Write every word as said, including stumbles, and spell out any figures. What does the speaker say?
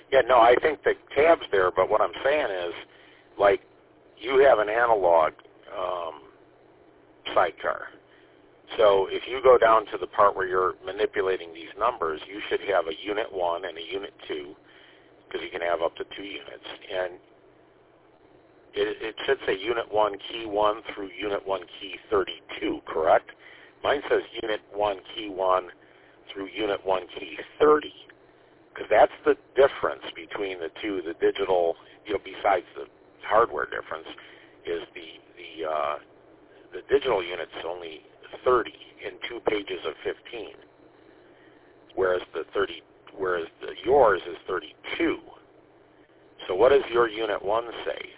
Yeah, no, I think the tab's there, but what I'm saying is, like, you have an analog um, sidecar. So if you go down to the part where you're manipulating these numbers, you should have a unit one and a unit two, because you can have up to two units. And it, it should say unit one, key one through unit one, key thirty-two, correct? Mine says unit one, key one through unit one, key thirty, because that's the difference between the two, the digital, you know, besides the hardware difference, is the, the, uh, the digital unit's only thirty in two pages of fifteen, whereas the thirty, whereas the, yours is thirty-two. So what does your unit one say?